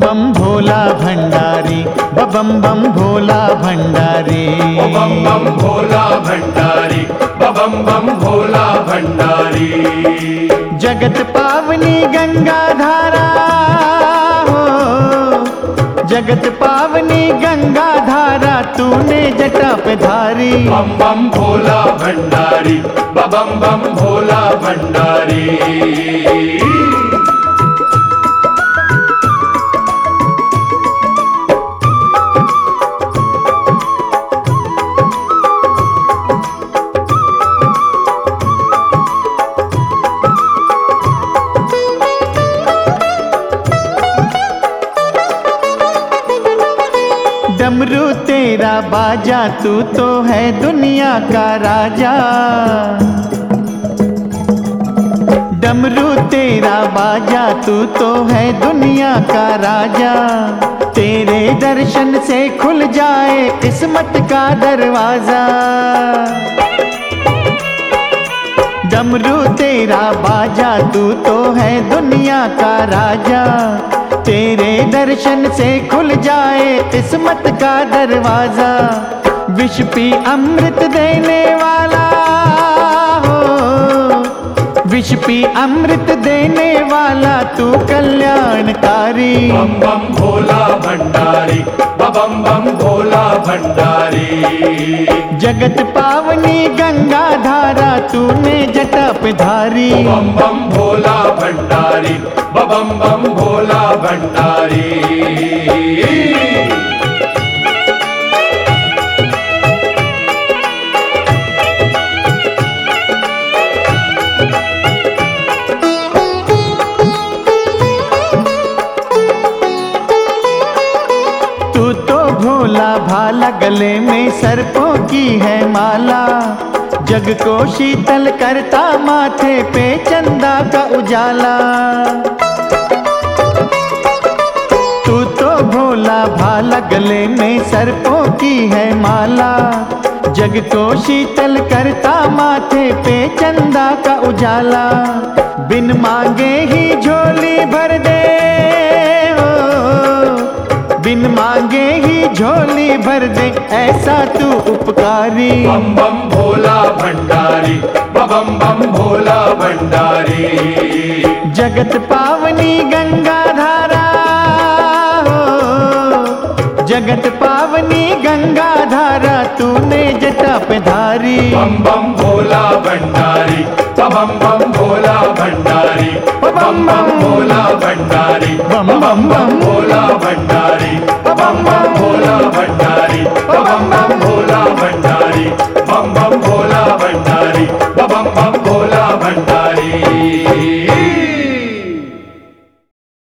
बम भोला भंडारी, बम बम भोला भंडारी, बम बम भोला भंडारी, बम बम भोला भंडारी। जगत पावनी गंगा धारा हो, जगत पावनी गंगा धारा तूने जटा पे धारी। बम बम भोला भंडारी, बम बम भोला भंडारी। डमरू तेरा बाजा तू तो है दुनिया का राजा, डमरू तेरा बाजा तू तो है दुनिया का राजा। तेरे दर्शन से खुल जाए किस्मत का दरवाजा। डमरू तेरा बाजा तू तो है दुनिया का राजा। तेरे दर्शन से खुल जाए किस्मत का दरवाजा। विष पी अमृत देने वाला हो, विष पी अमृत देने वाला तू कल्याणकारी। बम बम भोला भंडारी, बम बम भोला भंडारी। जगत पावनी गंगा धारा तूने जटा पे धारी। बम बम भोला भंडारी, बम बम भोला भंडारी। तू तो भोला भाला गले में सर्पों की है माला। जग को शीतल करता माथे पे चंदा का उजाला। तू तो भोला भाला गले में सर्पों की है माला। जग को शीतल करता माथे पे चंदा का उजाला। बिन मांगे ही झोली भर दे हो, बिन मांगे ही झोली भर दे ऐसा तू उपकारी। बम बम भोला भंडारी, बम बम भोला भंडारी। जगत पावनी गंगा धारा हो, जगत पावनी गंगा धारा तूने जटा पे धारी। बम बम भोला भंडारी, बम बम भोला भंडारी, बम बम भोला भंडारी, बम बम भोला भंडारी, बम बम भोला भंडारी।